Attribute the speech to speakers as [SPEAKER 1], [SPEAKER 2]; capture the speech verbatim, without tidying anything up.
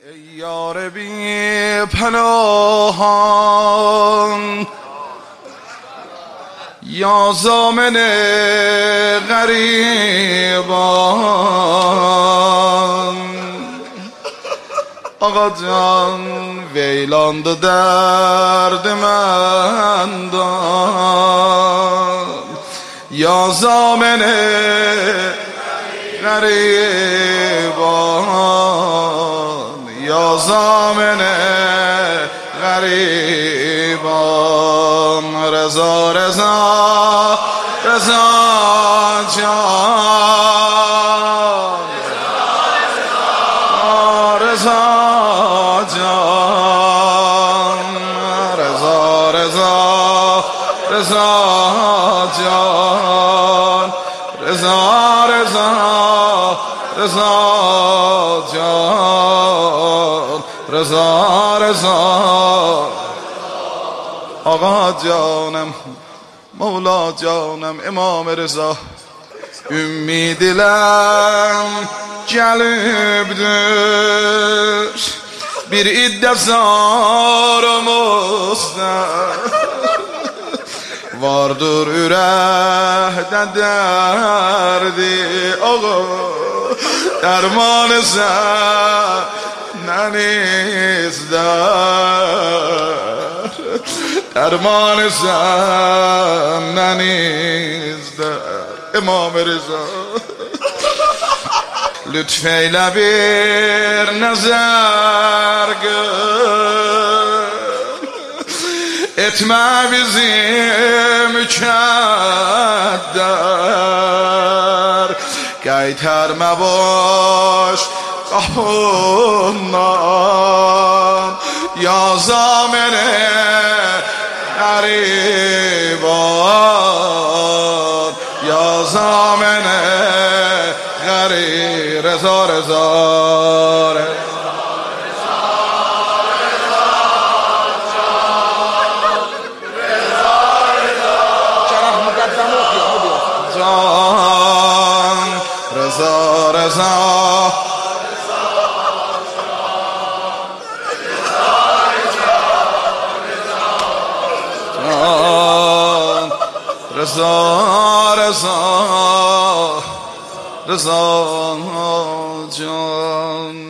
[SPEAKER 1] ای یار بی پناهان، یا ضامن غریبان، آقا جان ویلاند و درد من دان، یا ضامن غریبان، یا ضامن غریبان، رضا رضا رضا جان، رضا جان، رضا رضا رضا جان، رضا رضا رضا جان، رضا رضا. آقا جانم، مولا جانم، امام رضا، ümidiler gelibdir bir iddia zarımızda, vardır ürəkdə derdi, oğul dermanı səndən izler, dermanı səndən izler. İmam Rıza lütfeyle bir nazar gör, etme bizi mükədder, qaytarma boş qapından, ya zamene gariban, ya zamene gari. Reza reza can, reza reza can, reza reza reza can.